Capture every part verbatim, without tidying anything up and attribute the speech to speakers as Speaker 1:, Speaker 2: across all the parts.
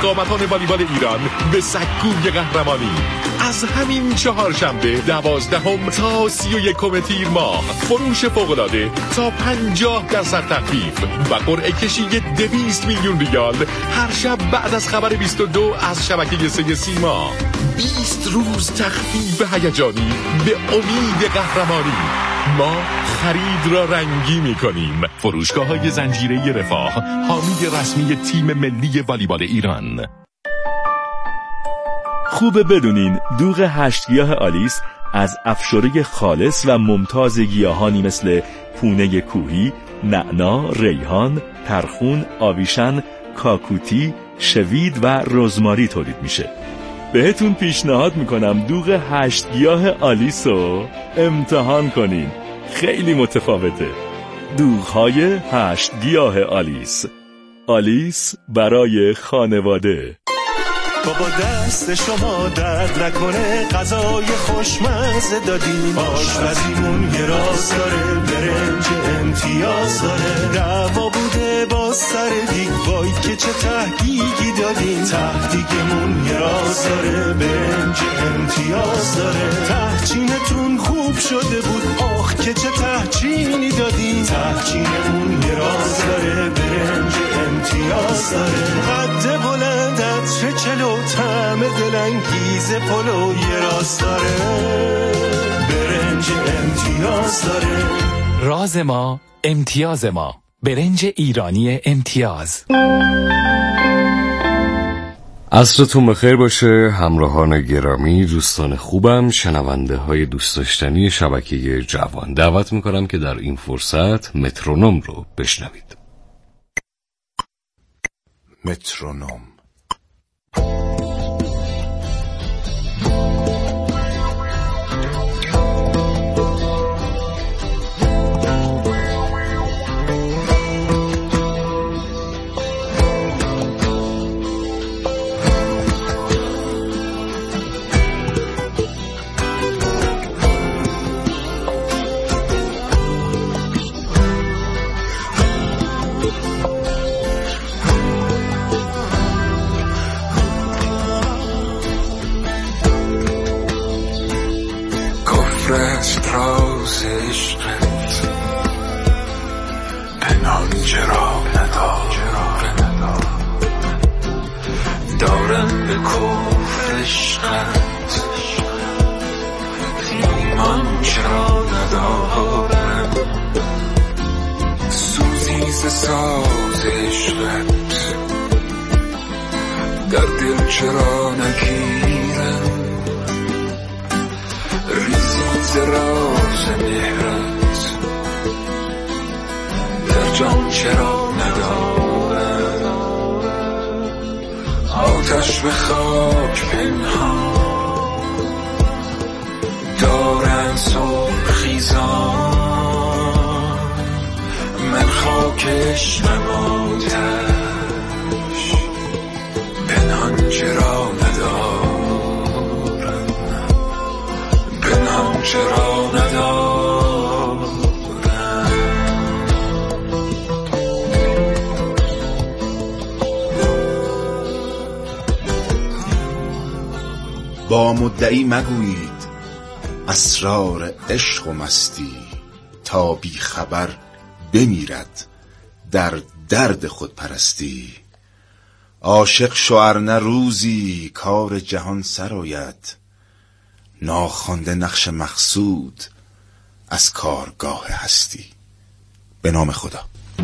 Speaker 1: قامتان والیبال ایران به سکوی قهرمانی. از همین چهارشنبه دوازدهم تا سی و یکم تیر ماه فروش فوق‌العاده تا پنجاه درصد تخفیف و قرعه کشی دویست میلیون ریال هر شب بعد از خبر بیست و دو از شبکه سه سیما. بیست روز تخفیف هیجانی به امید قهرمانی. ما خرید را رنگی می‌کنیم. فروشگاه‌های زنجیره رفاه، حامی رسمی تیم ملی والیبال ایران.
Speaker 2: خوبه بدونین دوغ هشت گیاه آلیس از افشاره خالص و ممتاز گیاهانی مثل پونه کوهی، نعنا، ریحان، ترخون، آویشن، کاکوتی، شوید و رزماری تولید میشه. بهتون پیشنهاد میکنم دوغ هشت گیاه آلیس رو امتحان کنین. خیلی متفاوته. دوغ‌های هشت گیاه آلیس. آلیس برای خانواده.
Speaker 3: بابا دست شما درد نکنه، غذای خوشمزه دادیم، آشپزیمون یه راز داره، برنج امتیاز داره، دعوا بوده با سر دیگ، وای که چه تهدیگی دادیم، تهدیگمون یه راز داره، برنج امتیاز داره، تهچینتون خوب شده بود، آخ که چه تهچینی دادیم، تهچینمون یه راز داره، برنج امتیاز داره، قد بلندت چه چلو طعم دلانگیز پلو یه راست داره، برنج امتیاز داره.
Speaker 4: راز ما امتیاز ما، برنج ایرانی امتیاز.
Speaker 5: عصرتون بخیر باشه همراهان گرامی، دوستان خوبم، شنونده های دوست داشتنی شبکه جوان. دعوت میکنم که در این فرصت مترونوم رو بشنوید.
Speaker 6: مترونوم.
Speaker 7: راز عشقت پنهان چرا ندارم، دارم به کفر عشقت ایمان چرا ندارم، سوزی ز ساز عشقت در دل چرا نگیرم، ریزی ز راز مهرت در جان چرا ندارم، آتش به خاک پنهان دارن سرخیزان، من خاکش من آتش پنهان چرا ندارم، پنهان چرا ندارم.
Speaker 6: با مدعی مگویید اسرار عشق و مستی، تا بی خبر بمیرد در درد خود پرستی، عاشق شو نه روزی کار جهان سر آید، ناخوانده نقش مقصود از کارگاه هستی. به نام خدا.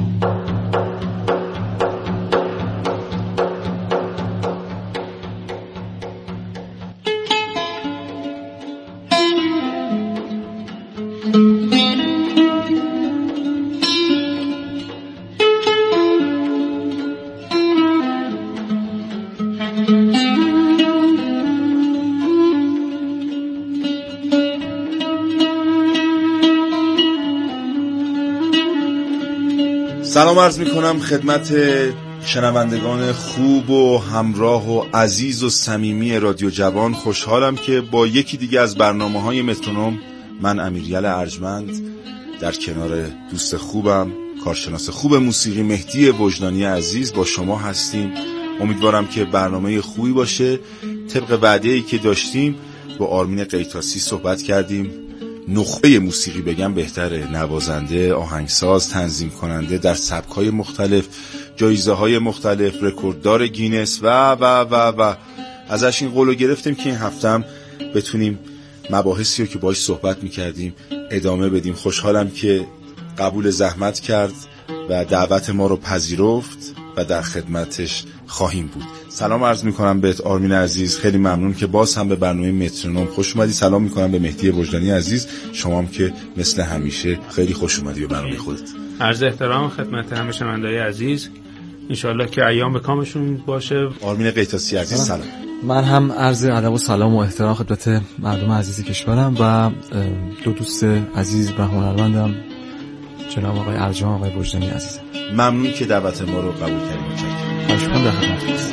Speaker 6: سلام عرض می کنم خدمت شنوندگان خوب و همراه و عزیز و صمیمی رادیو جوان. خوشحالم که با یکی دیگه از برنامه‌های مترونوم، من امیریل ارجمند، در کنار دوست خوبم، کارشناس خوب موسیقی مهدی وجدانی عزیز با شما هستیم امیدوارم که برنامه خوبی باشه. طبق وعده‌ای که داشتیم با آرمین قیتاسی صحبت کردیم، نخبه موسیقی بگم بهتره، نوازنده، آهنگساز، تنظیم کننده در سبک‌های مختلف، جایزه‌های مختلف، رکورددار گینس و و و و ازش این قولو گرفتیم که این هفتم بتونیم مباحثی رو که باهاش صحبت می‌کردیم ادامه بدیم. خوشحالم که قبول زحمت کرد و دعوت ما رو پذیرفت و در خدمتش خواهیم بود. سلام عرض میکنم بهت آرمین عزیز، خیلی ممنون که باز هم به برنامه مترونوم خوش اومدی. سلام میکنم به مهدی وجدانی عزیز، شما هم که مثل همیشه خیلی خوش اومدی به برنامه خودت.
Speaker 8: عرض احترام خدمت همه شنونده‌های عزیز، انشالله که ایام به کامشون باشه.
Speaker 6: آرمین قیتاسی عزیز سلام.
Speaker 9: من هم عرض ادب و سلام و احترام خدمت مردم عزیز کشورم و دو دوست عزیز و هنرمندم جناب آقای ارجان، آقای وجدانی عزیز.
Speaker 6: ممنون که دعوت ما رو قبول کردید.
Speaker 9: متشکرم. شما در خدمت هستید.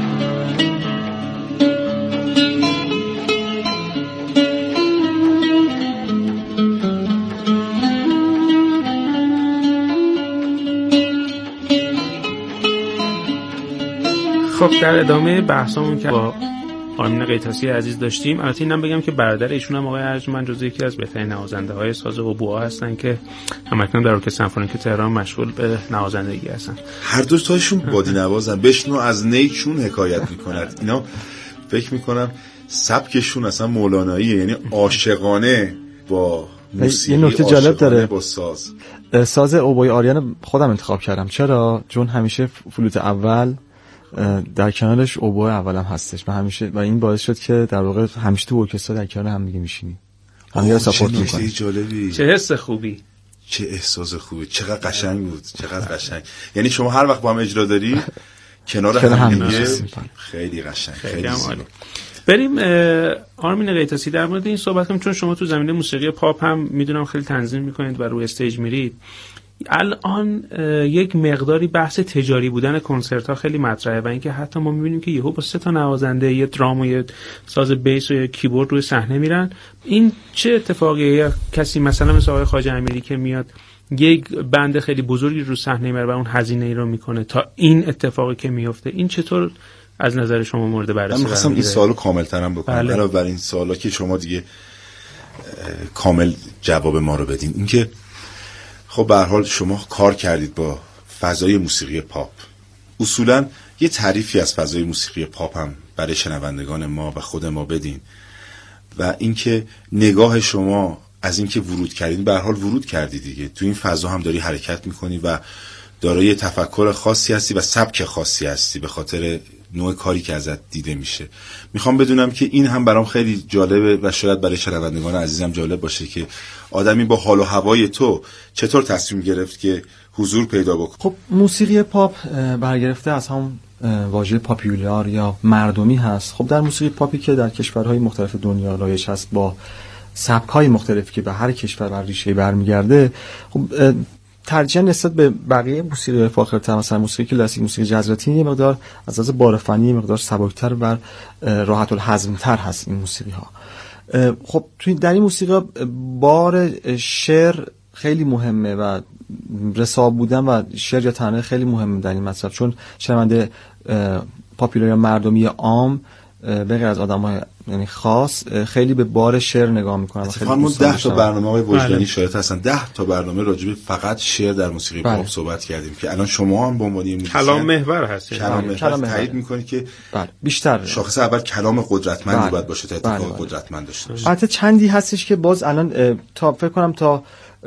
Speaker 8: خب در ادامه بحثمون که با آرمین قیتاسی عزیز داشتیم، البته اینم بگم که برادر ایشون هم آقای ارجمند جزو یکی از بهترین نوازنده‌های ساز هوبوها هستن که همکنون در ارکستر سمفونیک تهران مشغول به نوازندگی هستن.
Speaker 6: هر دو تاشون بادی نوازن. بشنو از نیچون حکایت می‌کند. اینا فکر می‌کنم سبکشون اصلا مولاناییه، یعنی عاشقانه با موسیقی.
Speaker 9: یه نکته جالب داره
Speaker 6: با ساز.
Speaker 9: ساز اوبوی آریان خودم انتخاب کردم. چرا؟ چون همیشه فلوت اول در کنارش اوبوی اولم هستش و همیشه و این باعث شد که در واقع همیشه تو ارکستر در کنار هم دیگه میشینیم. همین ساپورت می‌کنیم.
Speaker 6: جالبی.
Speaker 8: چه حس خوبی.
Speaker 6: چه احساس خوبی. چقدر قشنگ بود. چقدر قشنگ. یعنی شما هر وقت با هم اجرا داری کنار هم دیگه خیلی قشنگ. خیلی عالی.
Speaker 8: بریم آرمین قیتاسی در مورد این صحبت کنیم، چون شما تو زمینه موسیقی پاپ هم میدونم خیلی تنظیم میکنید و روی استیج میرید. الان یک مقداری بحث تجاری بودن کنسرت ها خیلی مطرحه و اینکه حتی ما میبینیم که یهو با سه تا نوازنده، یه درام و یه ساز بیس و یه کیبورد روی صحنه میرن. این چه اتفاقیه؟ کسی مثلا مثل آقای خواجه امیری که میاد یک بند خیلی بزرگی رو صحنه میاره و اون هزینه ای رو میکنه تا این اتفاقی که میفته، این چطور از نظر شما مورد بررسی قرار میگیره؟ من می‌خواستم
Speaker 6: این سوالو کامل‌ترم بکنم.
Speaker 8: بله.
Speaker 6: علاوه بر این سوالا که شما دیگه کامل جواب ما رو بدین، اینکه خب به هر حال شما کار کردید با فضای موسیقی پاپ. اصولاً یه تعریفی از فضای موسیقی پاپ هم برای شنوندگان ما و خود ما بدین و اینکه نگاه شما از اینکه ورود کردید، به هر حال ورود کردید دیگه، تو این فضا هم داری حرکت میکنی و دارای تفکر خاصی هستی و سبک خاصی هستی به خاطر نوع کاری که ازت دیده میشه. میخوام بدونم که این هم برام خیلی جالبه و شاید برای شنوندگان عزیزم جالب باشه که آدمی با حال و هوای تو چطور تصمیم گرفت که حضور پیدا بکنه.
Speaker 9: خب موسیقی پاپ برگرفته از هم واژه پاپیولار یا مردمی هست. خب در موسیقی پاپی که در کشورهای مختلف دنیا رایج هست با سبک‌های مختلفی که به هر کشور بر ریشه برمیگرده، خب ترجیح نسبت به بقیه موسیقی فاخرتر، مثلا موسیقی کلاسیک، موسیقی جاز لاتین، یه مقدار از لحاظ بار فنی مقدار سبکتر و راحت الهضم‌تر هست این موسیقی ها. خب تو در این موسیقی بار شعر خیلی مهمه و رساب بودن و شعر یا ترانه خیلی مهمه در این مطلب، چون شنونده پاپولار یا مردمی عام به غیر از آدم‌های یعنی خاص خیلی به بار شعر نگاه میکنن.
Speaker 6: خیلی ما ده تا برنامه های وجدانی شاید هستن، ده تا برنامه راجع به فقط شعر در موسیقی پاپ صحبت کردیم که الان شما هم به عنوان موزیسین
Speaker 8: کلام محور هستید،
Speaker 6: کلام محور تایید میکنید که
Speaker 9: بله بیشتر
Speaker 6: شاخص اول کلام قدرتمندی باید باشه تا اتفاق قدرتمند داشته باشه.
Speaker 9: البته چندی هستش که باز الان تا فکر کنم تا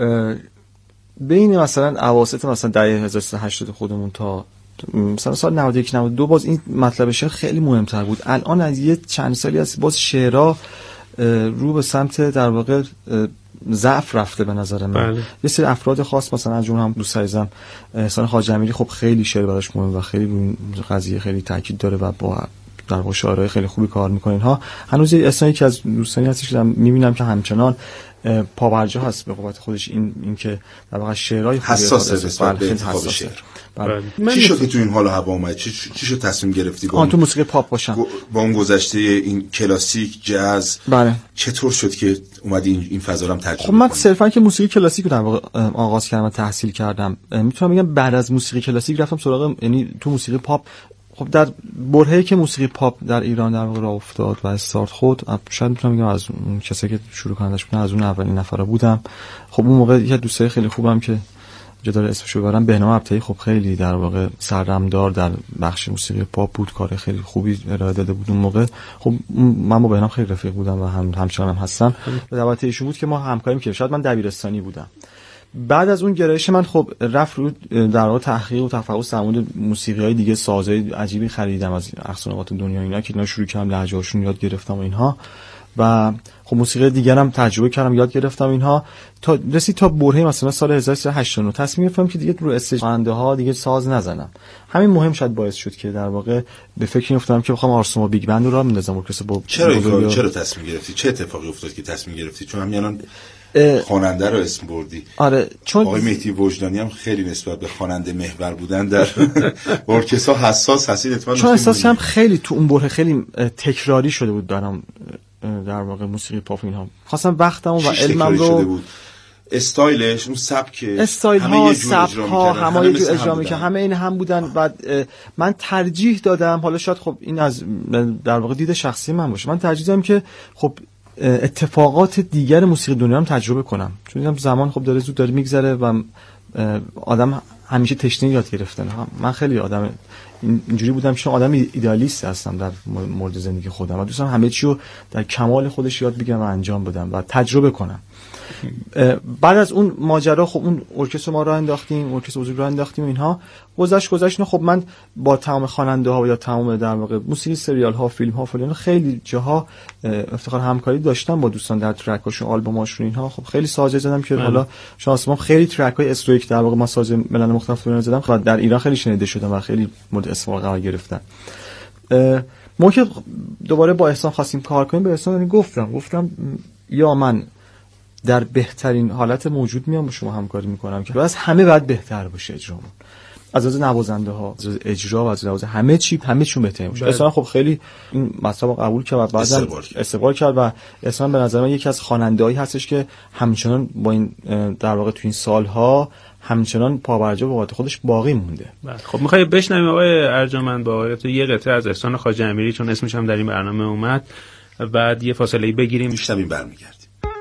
Speaker 9: بین مثلا اواسط مثلا دهه هزار و سیصد و هشتاد خودمون تا مثلا سال نود و یک نود و دو باز این مطلب شعر خیلی مهمتر بود. الان از یه چند سالی هست باز شعرها رو به سمت در واقع ضعف رفته به نظر من. بله. یه سری افراد خاص مثلا از جمله هم دوست عزیزم احسان خواجه امیری، خب خیلی شعر براش مهمه و خیلی روی قضیه خیلی تاکید داره و با در واقع شعرهای خیلی خوبی کار میکنه. اینها هنوز احسان که از دوستانی هستش که میبینم که همچنان پابرجا هست به قوت خودش، این این که در واقع شعرهای
Speaker 6: حساسه نسبت به انتخاب شعر.
Speaker 9: بله.
Speaker 6: چی شد که تو این حال و هوا اومد؟ چی چی شد تصمیم گرفتی با
Speaker 9: تو موسیقی پاپ باشم؟
Speaker 6: با اون گذشته این کلاسیک جاز،
Speaker 9: بله،
Speaker 6: چطور شد که اومدی این این فضا رو هم تجربه کنی؟
Speaker 9: خب من صرفا که موسیقی کلاسیک رو در واقع آغاز کردم و تحصیل کردم، میتونم بگم بعد از موسیقی کلاسیک رفتم سراغ یعنی تو موسیقی پاپ. خب در برهه‌ای که موسیقی پاپ در ایران در واقع راه افتاد و استارت خود، شاید میتونم بگم از اون کسایی که شروع کنندش بودن از اون اولین نفره بودم. خب اون موقع یه دوستای خیلی خوبم که جا داره اسمشو ببرم، بهنام ابطحی، خب خیلی در واقع سررمدار در بخش موسیقی پاپ بود، کار خیلی خوبی ارائه داده بود اون موقع. خب من با بهنام خیلی رفیق بودم و هم همچنان هم هستم. به دعوت ایشون بود که ما همکاری می‌کردیم. شاید من دبیرستانی بودم. بعد از اون گرایش من خب رفت رو در واقع تحقیق و تفحص در مورد موسیقی‌های دیگه، سازهای عجیبی خریدم از اقصا نقاط دنیا اینا که اینا شروع کردم لهجه‌هاشون یاد گرفتم و اینها، و خب موسیقی دیگه هم تجربه کردم یاد گرفتم اینها، تا رسید تا برهه مثلا سال هزار و سیصد و هشتاد و نه تصمیم گرفتم که دیگه رو استیج خواننده ها دیگه ساز نزنم. همین مهم شد باعث شد که در واقع به فکر افتادم که بخوام آرسوما بیگ بند رو راه بندازم. ارکستر با
Speaker 6: چرا چرا تصمیم گرفتی؟ چه اتفاقی افتاد که تصمیم گرفتی؟ چون همین الان خواننده رو اسم بردی.
Speaker 9: آره، چون
Speaker 6: آقای مهدی وجدانی هم خیلی نسبت به خواننده محور بودن در ارکستر حساس هستید. اتفاقا
Speaker 9: چون احساس کردم خیلی تو اون بره خیلی تکراری شده بود برام در واقع موسیقی پاپ اینها. خواستم وقتمو و علمم رو
Speaker 6: استایلش، اون سبک،
Speaker 9: استایل ها، سبک ها، همه یه جور اجرا می‌کردن، همه این هم بودن. بعد من ترجیح دادم، حالا شاید خب این از در واقع دید شخصی من باشه، من ترجیح دادم که خب اتفاقات دیگر موسیقی دنیا هم تجربه کنم، چون دیدم زمان خب داره زود داره میگذره و آدم همیشه تشنه یاد گرفتن. من خیلی آدم اینجوری بودم که آدم ایدئالیست هستم در مورد زندگی خودم و دوستم همه چی رو در کمال خودش یاد بگیرم و انجام بدم و تجربه کنم. بعد از اون ماجرا خب اون ارکستر ما راه انداختیم، ارکستر بزرگ راه انداختیم، اینها گذشت گذشت خب من با تمام خواننده ها یا تمام در واقع موسیقی سریال ها، فیلم ها، فلان خیلی جاها افتخار همکاری داشتم با دوستان در ترک هاشون، آلبوم هاشون، اینها. خب خیلی ساز زدم که حالا شانس ما خیلی ترک های استرویک در واقع ما ساز ملل مختلف رو زدم و در ایران خیلی شنیده شدم و خیلی مورد استفاده قرار گرفتن. ما که دوباره با احسان خواستیم کار کنیم، به احسان گفتم گفتم یا من در بهترین حالت موجود میام با شما همکاری میکنم که از همه بعد بهتر باشه اجرامون، از لحاظ نوازنده ها، از اجرا و از لحاظ همه چی همه چیون بهتر باشه. اصلا خب خیلی این مطلب قبول کرد و بعداً استقبال کرد و اصلا به نظر من یکی از خواننده‌ای هستش که همچنان با این در واقع تو این سالها همچنان پابرجا به وقت خودش باقی مونده.
Speaker 8: خب میخوای بشنویم آقای ارجمند با آقای تو یه قطعه از احسان خواجه امیری، چون اسمش هم در این برنامه اومد، بعد یه فاصله بگیریم
Speaker 6: میشنویم برمیگردیم.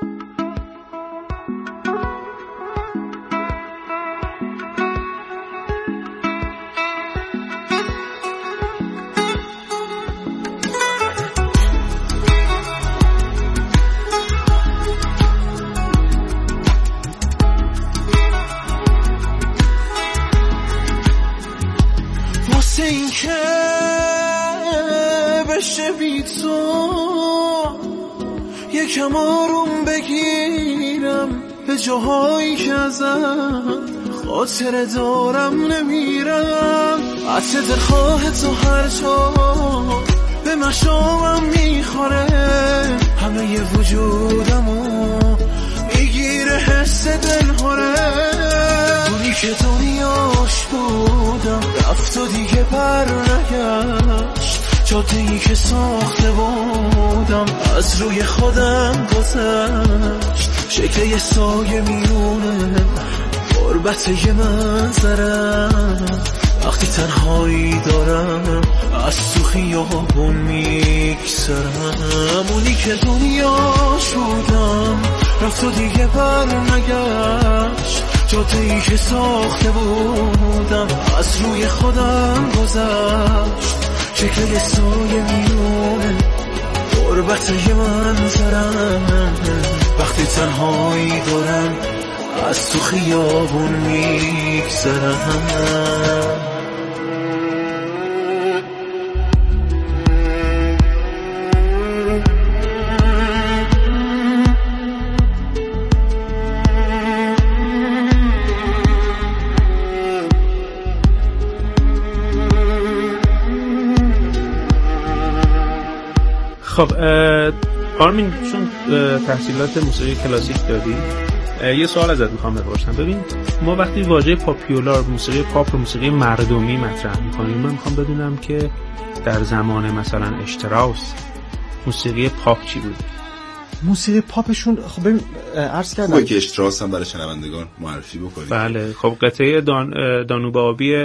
Speaker 3: یکم آروم بگیرم به جاهایی که ازم خاطره دارم نمیرم، عطر دلخواه تو هر جا به مشامم میخوره، همه ی وجودمو میگیره حس دلهوره، اونی که دنیاش بودم رفت و دیگه بر نگشت، جاده‌ای که ساخته بودم از روی خودم گذشت، شکل یه سایه میونه غربت یه منظرم، وقتی تنهایی دارم از تو خیابون میگذرم، اونی که دنیاش بودم رفت و دیگه بر نگشت، جاده‌ای که ساخته بودم از روی خودم گذشت، شکل یه سایه میونه غربت یه منظرم، وقتی تنهایی دارم از تو خیابون میگذرم.
Speaker 8: خب آرمین، چون تحصیلات موسیقی کلاسیک دادی، یه سوال ازت میخوام بپرسم. ببین ما وقتی واژه پاپیولار، موسیقی پاپ رو موسیقی مردمی مطرح میکنیم، من میخوام بدونم که در زمان مثلا اشتراوس موسیقی پاپ چی بود؟
Speaker 9: موسیقی پاپشون خب ببین عرض کردم
Speaker 6: خوبه که اشتراوس هم برای شنوندگان معرفی بکنید.
Speaker 8: بله خب قطعه دان دانوب آبی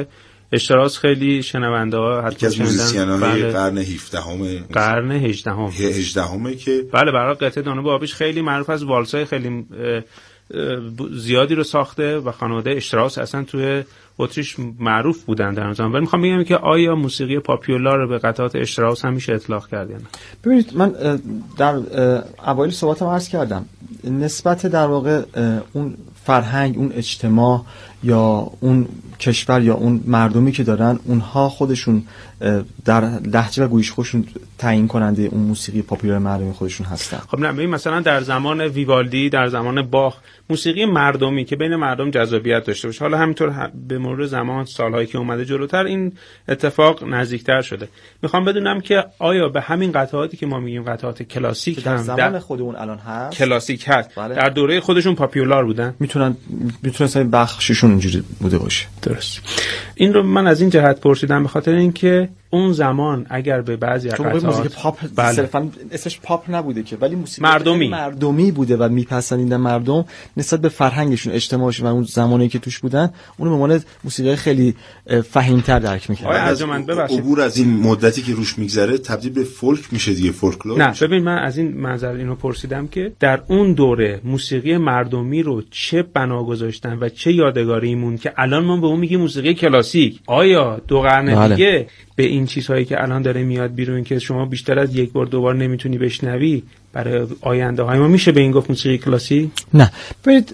Speaker 8: اشتراس خیلی شنونده ها حتی
Speaker 6: از موزیسین‌های قرن هفدهم
Speaker 8: قرن هجدهم
Speaker 6: هجدهم که
Speaker 8: بله برای قطعه دانوب آبیش خیلی معروف از والسای خیلی زیادی رو ساخته و خانواده اشتراس اصلا توی اتریش معروف بودن در اون زمان. ولی میخوام بگم که آیا موسیقی پاپیولار رو به قطعات اشتراس هم میشه اطلاق کرد یا نه؟
Speaker 9: ببینید من در اوایل صحبتم عرض کردم نسبت در واقع اون فرهنگ، اون اجتماع یا اون کشور یا اون مردمی که دارن، اونها خودشون در لهجه و گویش خودشون تعیین کننده اون موسیقی پاپیولار مردمی خودشون هستن.
Speaker 8: خب نه ببین مثلا در زمان ویوالدی، در زمان باخ، موسیقی مردمی که بین مردم جذابیت داشته باشه، حالا همینطور به مرور زمان سالهایی که اومده جلوتر این اتفاق نزدیکتر شده. میخوام بدونم که آیا به همین قطعاتی که ما میگیم قطعات کلاسیک
Speaker 9: در زمان خودمون الان هست
Speaker 8: کلاسیک هست
Speaker 9: بله.
Speaker 8: در دوره خودشون پاپیولار بودن،
Speaker 9: میتونن میتونن مثلا بخششون اینجوری بوده باشه.
Speaker 8: درست. این رو من از این جهت پرسیدم به خاطر اینکه اون زمان اگر به بعضی از قطعات
Speaker 9: موسیقی پاپ
Speaker 8: بله.
Speaker 9: صرفا اسمش پاپ نبوده که، ولی موسیقی
Speaker 8: مردمی
Speaker 9: مردمی بوده و میپسندیدن مردم نسبت به فرهنگشون، اجتماعشون و اون زمانی که توش بودن، اون به عنوان موسیقی خیلی فهیم‌تر درک می‌کردن.
Speaker 8: از
Speaker 6: عبور از این مدتی که روش میگذره تبدیل به فولک میشه دیگه، فولکلور.
Speaker 8: نه ببین من از این منظر اینو پرسیدم که در اون دوره موسیقی مردمی رو چه بنا گذاشتن و چه یادگاری مون که الان ما به اون میگیم موسیقی کلاسیک. آیا دو قرن
Speaker 9: بله.
Speaker 8: دیگه به این چیزهایی که الان داره میاد بیرون که شما بیشتر از یک بار دوبار نمیتونی بشنوی، برای آینده های ما میشه به این گفت موسیقی کلاسیک؟
Speaker 9: نه ببینید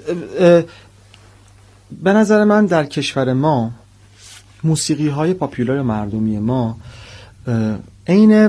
Speaker 9: به نظر من در کشور ما موسیقی های پاپیولار مردمی ما عین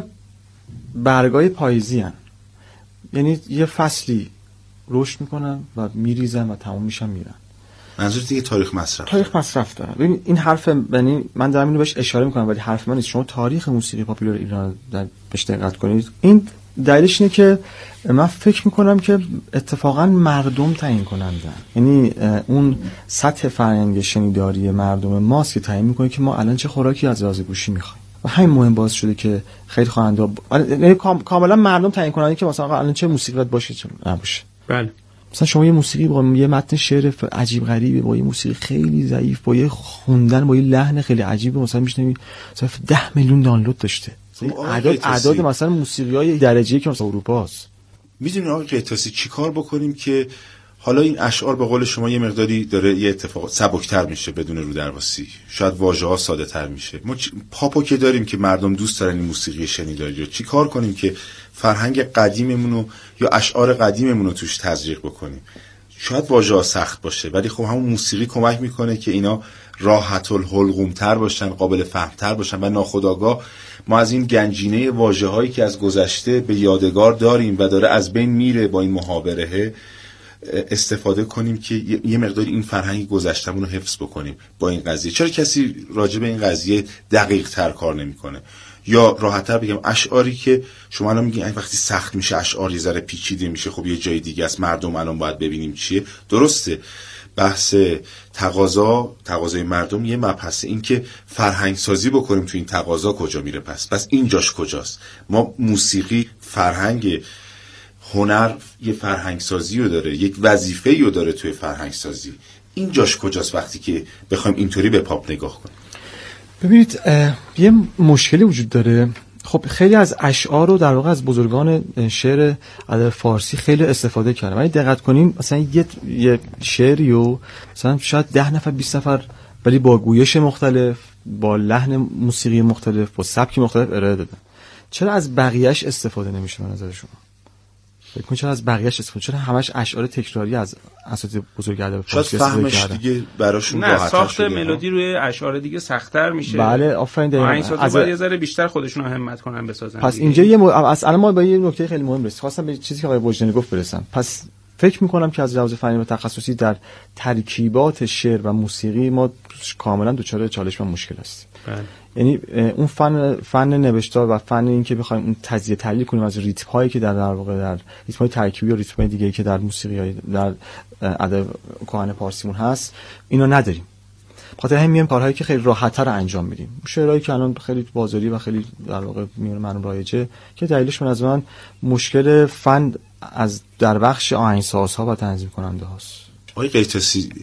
Speaker 9: برگای پاییزی هن. یعنی یه فصلی رشد میکنن و میریزن و تمام میشن میرن.
Speaker 6: منظور دیگه تاریخ مصرف
Speaker 9: تاریخ مصرف داره. ببین این حرف، یعنی من دارم اینو بهش اشاره میکنم ولی حرف من نیست. شما تاریخ موسیقی پاپیولار ایران در بهش دقت کنید، این دلیلش اینه که من فکر میکنم که اتفاقا مردم تعیین کنندن. یعنی اون سطح فرهنگ شنیداری مردم ماست که تعیین میکنه که ما الان چه خوراکی از لحاظ گوشی میخوایم و همین مهم باعث شده که خیلی خواننده یعنی کاملا مردم تعیین کنن که مثلا الان چه موسیقی باید باشه چه نباشه.
Speaker 8: بله.
Speaker 9: مثلا شما یه موسیقی با یه متن شعر عجیب غریبه، با یه موسیقی خیلی ضعیف، با یه خوندن با یه لحن خیلی عجیبه، مثلا میشنوی مثلا ده میلیون دانلود داشته. اعداد اعداد مثلا موسیقی‌های درجه‌ای که مثلا اروپا است.
Speaker 6: میدونید آقای قیتاسی چیکار بکنیم که حالا این اشعار به قول شما یه مقداری داره یه اتفاق سبکتر میشه بدون رو درواسی، شاید واژه‌ها ساده‌تر میشه. ما چ... پاپو که داریم که مردم دوست دارن این موسیقی شنیداری رو، چیکار کنیم که فرهنگ قدیممون رو یا اشعار قدیممون رو توش تزریق بکنیم؟ شاید واژه‌ها سخت باشه ولی خب همون موسیقی کمک میکنه که اینا راحت الحلقوم‌تر باشن، قابل فهم‌تر باشن و ناخودآگاه ما از این گنجینه واژه‌هایی که از گذشته به یادگار داریم و داره از بین میره با این محاوره استفاده کنیم که یه مقدار این فرهنگ گذشتمون رو حفظ بکنیم با این قضیه. چرا کسی راجع به این قضیه دقیق تر کار نمیکنه؟ یا راحت تر بگم اشعاری که شما الان میگین وقتی سخت میشه اشعار یه ذره پیچیده میشه، خب یه جای دیگه است، مردم الان باید ببینیم چیه. درسته بحث تقاضا تقاضای مردم یه مبحثه، این که فرهنگ سازی بکنیم تو این تقاضا کجا میره، پس پس اینجاش کجاست؟ ما موسیقی فرهنگ هنر یه فرهنگ سازی رو داره، یک وظیفه‌ای رو داره توی فرهنگ سازی، اینجاش کجاست وقتی که بخوایم اینطوری به پاپ نگاه کنیم؟
Speaker 9: ببینید یه مشکلی وجود داره. خب خیلی از اشعار رو در واقع از بزرگان شعر ادب فارسی خیلی استفاده کردن. ولی دقت کنیم مثلا یه یه شعری رو مثلا شاید ده نفر بیست نفر ولی با گویش مختلف، با لحن موسیقی مختلف، با سبک مختلف ارائه دادن. چرا از بقیه‌اش استفاده نمیشه به نظر شما؟ فکر کنم چرا از بقیه‌اش استفاده، چرا همش اشعار تکراری از اساتید بزرگ ادب فارسی استفاده کردن؟
Speaker 6: دیگه براشون
Speaker 8: راحت‌تر ساخت ملودی روی اشعار دیگه سخت‌تر میشه.
Speaker 9: بله آفرین دقیقاً.
Speaker 8: از باید یه ذره بیشتر خودشون رو همت کنن بسازن.
Speaker 9: پس اینجا یه م... اصلا ما با یه نکته خیلی مهم رسید. خواستم به چیزی که آقای وجدانی گفت برسم. پس فکر می‌کنم که از لحاظ فنی و تخصصی در ترکیبات شعر و موسیقی ما کاملا دچار چالش و مشکل هستیم.
Speaker 8: بله.
Speaker 9: یعنی اون فن فن نوشتار و فن این که بخوایم اون تجزیه تحلیل کنیم از ریتم هایی که در در واقع در ریتم های ترکیبی و ریتم های دیگه‌ای که در موسیقی های در ادب کهن پارسیمون هست اینو نداریم. خاطر همین میام کارهایی که خیلی راحت‌تر انجام میدیم. شعرهایی که الان خیلی بازاری و خیلی در واقع میون مردم رایجه که دلیلش من از من مشکل فن از در بخش آهنگسازها و تنظیم کننده هاست.
Speaker 6: آقای قیتاسی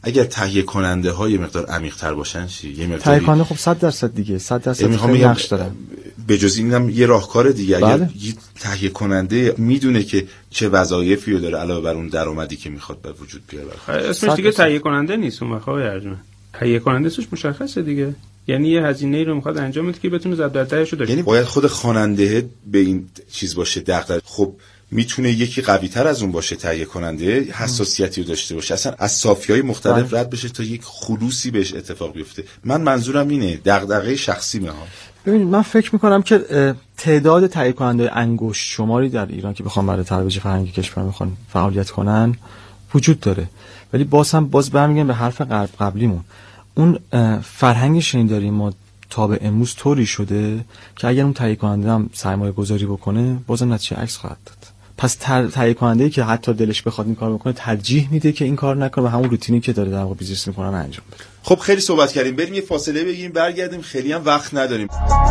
Speaker 6: اگر تهیه کننده ها یه مقدار عمیق تر باشن چی؟ یه مقدار
Speaker 9: تهیه کننده خب صد درصد دیگه صد درصد خیلی نقش دارن.
Speaker 6: به جز اینم یه راهکار دیگه،
Speaker 9: بله.
Speaker 6: اگر یه تهیه کننده میدونه که چه وظایفی رو داره علاوه بر اون درآمدی که میخواد به وجود بیاره،
Speaker 8: اسمش دیگه تهیه کننده نیست اون وقت ارجمند. تهیه کننده سوش مشخصه دیگه، یعنی یه هزینه‌ای رو میخواد انجام بده که بتونه ضرب در دهش رو داشته.
Speaker 6: یعنی باید خود خواننده به این چیز باشه دغدغه. خب میتونه یکی قوی تر از اون باشه، تهیه کننده حساسیتی رو داشته باشه، اصلا از صافی‌های مختلف رد بشه تا یک خلوصی بهش اتفاق بیفته. من منظورم اینه، دغدغه شخصی مه ها.
Speaker 9: ببینید من فکر میکنم که تعداد تهیه کننده انگشت شماری در ایران که بخوام برای ترویج فرهنگ کشور میخوان فعالیت کنن وجود داره، ولی باز هم باز برمیگردیم به حرف قبل قبلیمون، اون فرهنگ شنیداری ما تا به امروز طوری شده که اگر اون تهیه کننده هم سرمایه گذاری بکنه بازم نتیجه عکس خواهد داد. پس تهیه کننده‌ای که حتی دلش بخواد این کار بکنه ترجیح میده که این کار نکنه و همون روتینی که داره در واقع بیزنس میکنه انجام بده.
Speaker 6: خب خیلی صحبت کردیم، بریم یه فاصله بگیریم برگردیم، خیلی هم وقت نداریم.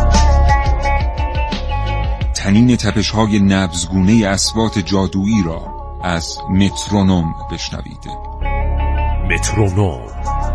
Speaker 10: تنین تپش‌های نبضگونه اصوات جادویی را از مترونوم بشنوید.
Speaker 1: مترونوم.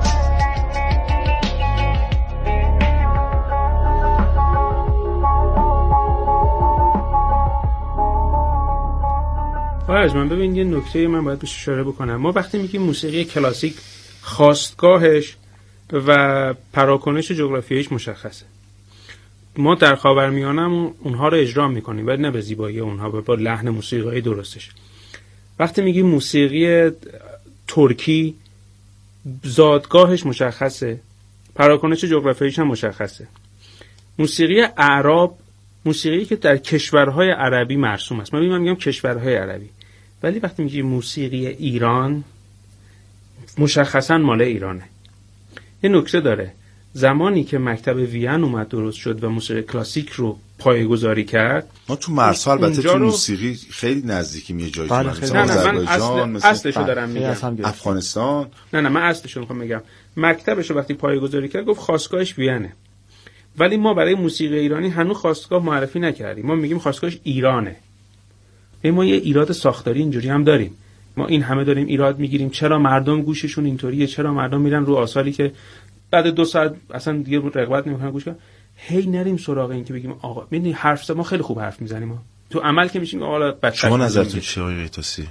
Speaker 8: فرض من ببین یه نکته من باید بهش اشاره بکنم. ما وقتی میگیم موسیقی کلاسیک خواستگاهش و پراکنش جغرافیاییش مشخصه. ما در خاورمیانه اونها رو اجرا میکنیم ولی نه به زیبایی اونها، با لحن موسیقی درستش. وقتی میگیم موسیقی ترکی زادگاهش مشخصه، پراکنش جغرافیاییش هم مشخصه. موسیقی اعراب موسیقی که در کشورهای عربی مرسوم است. من میگم کشورهای عربی، ولی وقتی میگیم موسیقی ایران مشخصا مال ایرانه. یه نکته داره، زمانی که مکتب وین اومد درست شد و موسیقی کلاسیک رو پایه‌گذاری کرد،
Speaker 6: ما تو مرسا البته تو
Speaker 8: رو...
Speaker 6: موسیقی خیلی نزدیکیم یه جایی،
Speaker 8: بله
Speaker 6: مثلا
Speaker 8: نه نه من اصل اصلشو دارم میگم،
Speaker 6: افغانستان.
Speaker 8: نه نه من اصلشو میخوام میگم، مکتبشو وقتی پایه‌گذاری کرد گفت خواستگاهش وینه، ولی ما برای موسیقی ایرانی هنوز خواستگاه معرفی نکردیم. ما میگیم خواستگاهش ایرانه. ما یه ایراد ساختاری اینجوری هم داریم. ما این همه داریم ایراد میگیریم چرا مردم گوششون اینطوریه، چرا مردم میرن رو آثاری که بعد دو ساعت اصلا دیگه رغبت نمیکنن گوش کنن. هی نریم سراغ این که بگیم آقا میدونی حرف ما خیلی خوب حرف میزنیم، ما تو عمل که میشیم آقا بچه.
Speaker 6: شما نظرتون چیه آقای قیتاسی؟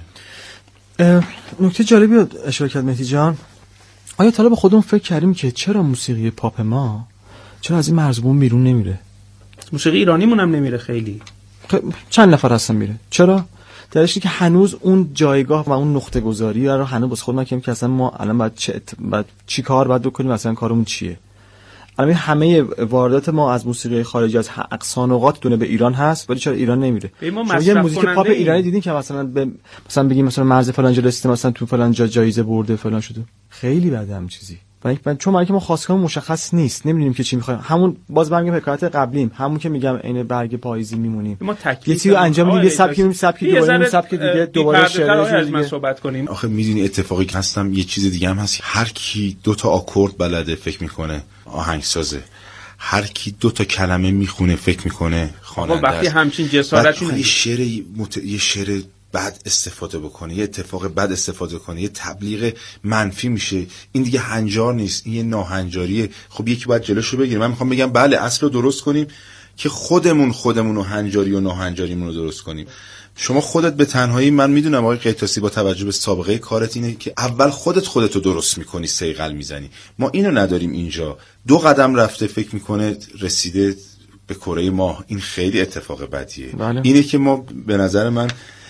Speaker 9: نکته جالبی رو اشاره کرد مهدی جان. آیا تا حالا به خودمون فکر کردیم که چرا موسیقی پاپ ما چرا از این مرزبون بیرون نمیره؟
Speaker 8: موسیقی ایرانیمون هم نمیره خیلی.
Speaker 9: چند نفر هستن میره. چرا؟ درش که هنوز اون جایگاه و اون نقطه گذاری رو هنوز بس خود نکنیم که اصلا ما الان باید چه بعد چی کار باید بکنیم، مثلا کارمون چیه. الان همه واردات ما از موسیقی خارجی از اقصا نقاط دونه به ایران هست، ولی چرا ایران نمیره؟
Speaker 8: شما
Speaker 9: یه موزیک پاپ ایرانی دیدین که مثلا به مثلا بگیم مثلا مرز فلان جا رسیده، مثلا تو فلان جا جایزه برده فلان شده؟ خیلی بده هم چیزی. من چون ما که ما خواستگاه مشخص نیست، نمیدونیم که چی میخوایم. همون باز برمیگم حکایت قبلیم، همون که میگم عین برگ پاییزی میمونیم. یه چیزی انجام میدیم، یه سبکی میمونیم، سبکی دوباره سبکی دیگه دوباره شعر
Speaker 8: دیگه صحبت کنیم.
Speaker 6: آخه میدونی اتفاقی که هستم یه چیز دیگه هم هست، هر کی دو تا آکورد بلده فکر میکنه آهنگسازه، هر کی دو تا کلمه میخونه فکر میکنه خواننده است.
Speaker 8: وقتی همچین جسارتی
Speaker 6: یه شعر مت... یه شعر بد استفاده بکنه، یه اتفاق بد استفاده کنه، یه تبلیغ منفی میشه، این دیگه هنجار نیست، این یه ناهنجاریه. خب یکی باید جلوشو بگیره. من میخوام بگم بله اصل رو درست کنیم که خودمون خودمون رو هنجاری و ناهنجاریمون رو درست کنیم. شما خودت به تنهایی، من میدونم آقای قیتاسی با توجه به سابقه کارت اینه که اول خودت خودتو درست میکنی، صیقل میزنی. ما اینو نداریم اینجا. دو قدم رفته فکر میکنه رسیده به کره ماه. این خیلی اتفاق بدیه.
Speaker 9: بله.
Speaker 6: اینه که ما به نظر من،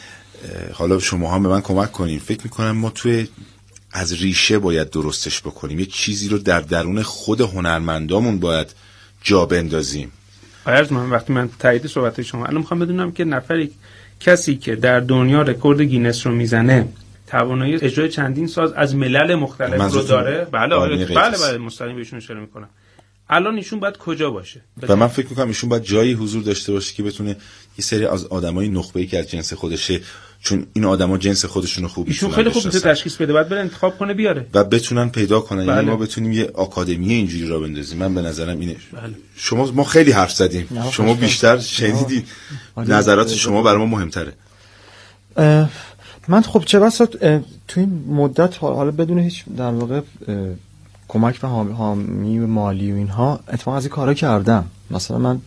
Speaker 6: حالا شما هم به من کمک کنین، فکر میکنم ما توی از ریشه باید درستش بکنیم. یک چیزی رو در درون خود هنرمندامون باید جا بندازیم.
Speaker 8: عرض من وقتی من تایید صحبت شما الان میخوام بدونم که نفری کسی که در دنیا رکورد گینس رو میزنه توانایی اجرای چندین ساز از ملل مختلف رو داره. بله بله بله, بله مستقیم بهشون اشاره میکنم. الان ایشون باید کجا باشه؟
Speaker 6: و من فکر میکنم ایشون باید جایی حضور داشته باشه که بتونه یه سری از آدمای نخبه‌ای که از جنس خودشه، چون این آدما جنس خودشون رو خوب
Speaker 8: ایشون خیلی خوب میتونه تشخیص بده، بعد بره انتخاب کنه بیاره
Speaker 6: و بتونن پیدا کنن.
Speaker 8: بله.
Speaker 6: یعنی ما بتونیم یه آکادمی اینجوری را بندازیم. من به نظرم اینه. بله. شما ما خیلی حرف زدیم، شما بیشتر شنیدید، نظرات شما برای ما مهمتره.
Speaker 9: من خب چه بسا تو این مدت حالا بدون هیچ در واقع کمک و حامی مالی و اینها اتفاقا از این کارا کردم. مثلا من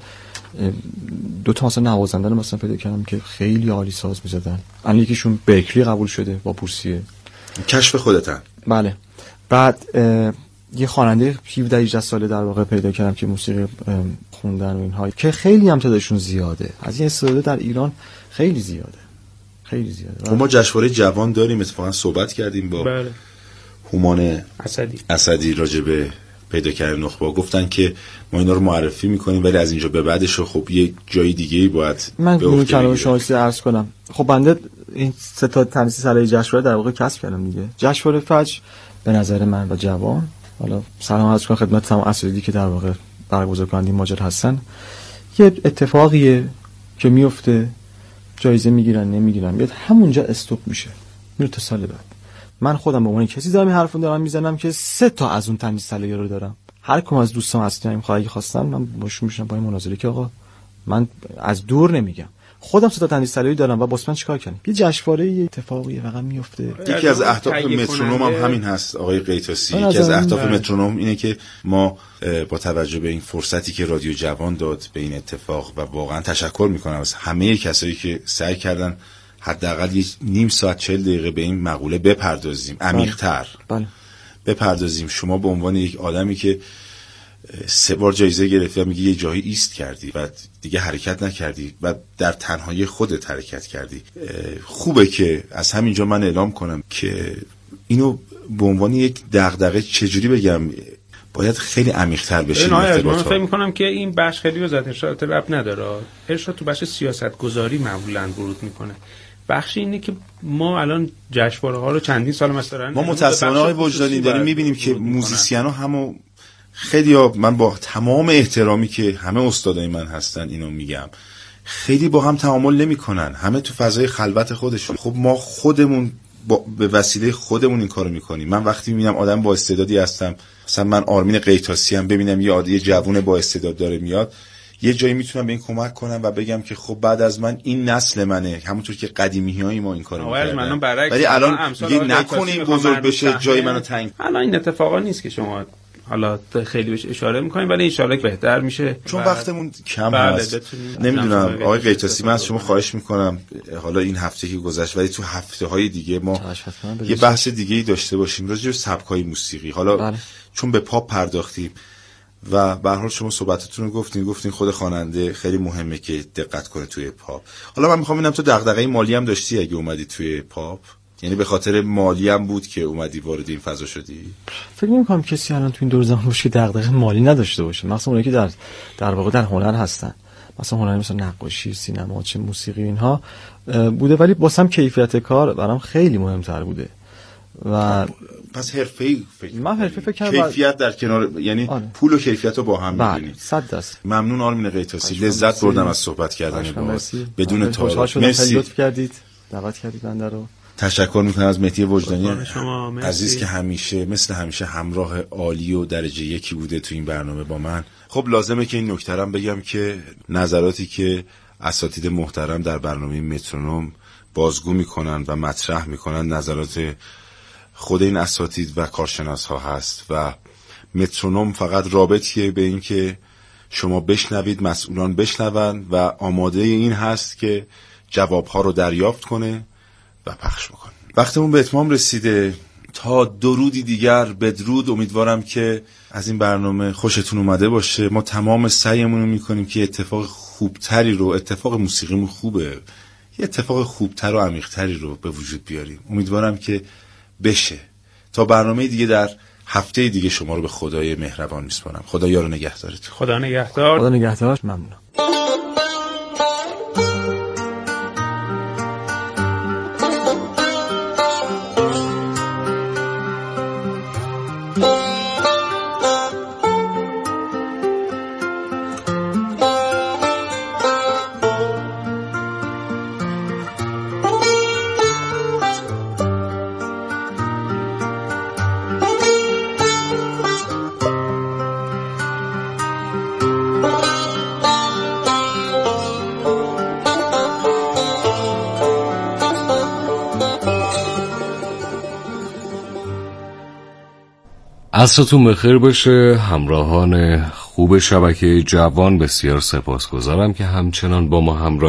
Speaker 9: دو تا مثلا نوازنده رو مثلا پیدا کردم که خیلی عالی ساز می‌زدن. الان یکیشون برکلی قبول شده با بورسیه.
Speaker 6: کشف خودتن.
Speaker 9: بله. بعد یه خواننده هفده هجده ساله در واقع پیدا کردم که موسیقی خوندن و اینها که خیلی هم تعدادشون زیاده. از این استعداد در ایران خیلی زیاده. خیلی زیاده.
Speaker 6: ما جشنواره جوان داریم، اتفاقا صحبت کردیم با
Speaker 8: بله.
Speaker 6: هومان
Speaker 8: اسدی
Speaker 6: اسدی راجع به پیدا کردن نخبه. گفتن که ما اینا رو معرفی میکنیم ولی از اینجا به بعدش خب یه جای دیگه‌ای باید
Speaker 9: من اینو کلام شما رو عرض کنم. خب بنده این سه تا تنیسی ساله جشنواره در واقع کسب کردم دیگه. جشنواره فجر به نظر من و جوان، حالا سلام عرض کنم خدمت تمام اساتیدی که در واقع برگزار کننده این ماجرا هستن، یه اتفاقیه که میفته، جایزه میگیرن نمیگیرن، میاد همونجا استاپ میشه، میره تا سال بعد. من خودم به عنوان کسی دارم این حرفو دارم میزنم که سه تا از اون تنیس ساله رو دارم. هر کدوم از دوستان هستن خواهی خواستن من باشون میشم با این مناظره که آقا من از دور نمیگم، خودم سه تا تنیس ساله دارم و واسه من چیکار کنیم. یه جشنواره یه اتفاقی فقط میفته.
Speaker 6: یکی از اهداف مترونوم هم همین هست آقای قیتاسی. یکی از اهداف مترونوم اینه که ما با توجه به این فرصتی که رادیو جوان داد به این اتفاق و واقعا تشکر میکنم از همه کسایی که سعی کردن حداقل یه نیم ساعت چهل دقیقه به این مقوله بپردازیم، عمیق‌تر
Speaker 9: بله.
Speaker 6: بپردازیم. شما به عنوان یک آدمی که سه بار جایزه گرفتی و میگی یه جایی ایست کردی و دیگه حرکت نکردی و در تنهایی خودت حرکت کردی، خوبه که از همینجا من اعلام کنم که اینو به عنوان یک دغدغه چجوری بگم باید خیلی عمیق‌تر بشه.
Speaker 8: من فکر می‌کنم که این بخش خیلی وزارت ارشاد ربط نداره. ارشاد تو بخش سیاست‌گذاری معمولاً ورود میکنه. بخش اینه که ما الان جشنواره‌ها رو چندین سال مثلا
Speaker 6: ما متأسفانه آقای وجدانی داریم می‌بینیم که موزیسینا همو خیلی ها، من با تمام احترامی که همه استادای من هستن اینو میگم، خیلی با هم تعامل نمی‌کنن، همه تو فضای خلوت خودشون. خب ما خودمون با به وسیله خودمون این کارو می‌کنیم. من وقتی می‌بینم آدم با استعدادی هستم، مثلا من آرمین قیتاسی هم، ببینم یه عادی جوون با استعداد داره میاد، یه جایی میتونم به این کمک کنم و بگم که خب بعد از من این نسل منه، همونطور که قدیمی‌های ما این کارو می‌کردن، ولی الان دیگه نکنیم بزرگ بشه جای منو تنگ.
Speaker 8: الان این اتفاقا نیست که شما حالا خیلی بهش اشاره می‌کنیم، ولی ان شاءالله بهتر میشه
Speaker 6: چون وقتمون کم هست. نمیدونم آقای قیتاسی، من از شما خواهش می‌کنم حالا این هفته که گذشت ولی تو هفته‌های دیگه ما یه بحث دیگه‌ای داشته باشیم راجع به سبک‌های موسیقی. حالا بله. چون به پاپ پرداختیم و به هر حال شما صحبتتون رو گفتین گفتین خود خواننده خیلی مهمه که دقت کنه توی پاپ. حالا من می‌خوام ببینم تو دغدغه مالی هم داشتی اگه اومدی توی پاپ؟ یعنی به خاطر مالی هم بود که اومدی وارد این فضا شدی؟
Speaker 9: فکر نمی‌کنم کسی الان تو این دور زمان باشه که دغدغه مالی نداشته باشه، مثلا اونایی که در در واقع در هنر هستن، مثلا هنری مثل نقاشی، سینما، چه موسیقی اینها بوده، ولی واسم کیفیت کار برام خیلی مهمتر بوده. و
Speaker 6: پس حرفه‌ای فکر
Speaker 9: من حرفه فکر کردم
Speaker 6: کیفیت در کنار، یعنی آره. پول و کیفیت رو با هم می‌بینید.
Speaker 9: صد درصد.
Speaker 6: ممنون آرمین قیتاسی، لذت بردم از صحبت کردن باهات بدون تعارف.
Speaker 9: مرسی لطف کردید، دعوت کردید بنده رو.
Speaker 6: تشکر میکنم از مهدی وجدانی عزیز که همیشه مثل همیشه همراه عالی و درجه یکی بوده تو این برنامه با من. خب لازمه که این نکته رو بگم که نظراتی که اساتید محترم در برنامه مترونوم بازگو میکنن و مطرح میکنن نظرات خود این اساتید و کارشناس ها هست و مترونوم فقط رابطیه به این که شما بشنوید، مسئولان بشنون و آماده این هست که جوابها رو دریافت کنه و پخش بکنه. وقتمون به اتمام رسیده. تا درودی دیگر بدرود. امیدوارم که از این برنامه خوشتون اومده باشه. ما تمام سعیمون رو میکنیم که اتفاق خوبتری رو، اتفاق موسیقیمون خوبه، یه اتفاق خوبتر و عمیق‌تری رو به وجود بیاریم. امیدوارم که بشه. تا برنامه دیگه در هفته دیگه شما رو به خدای مهربان میسپارم. خدا یار و نگهدارت.
Speaker 8: خدا نگهدار.
Speaker 9: خدا نگهدار. ممنونم.
Speaker 5: عصرتون بخیر باشه همراهان خوب شبکه جوان. بسیار سپاسگزارم که همچنان با ما همراه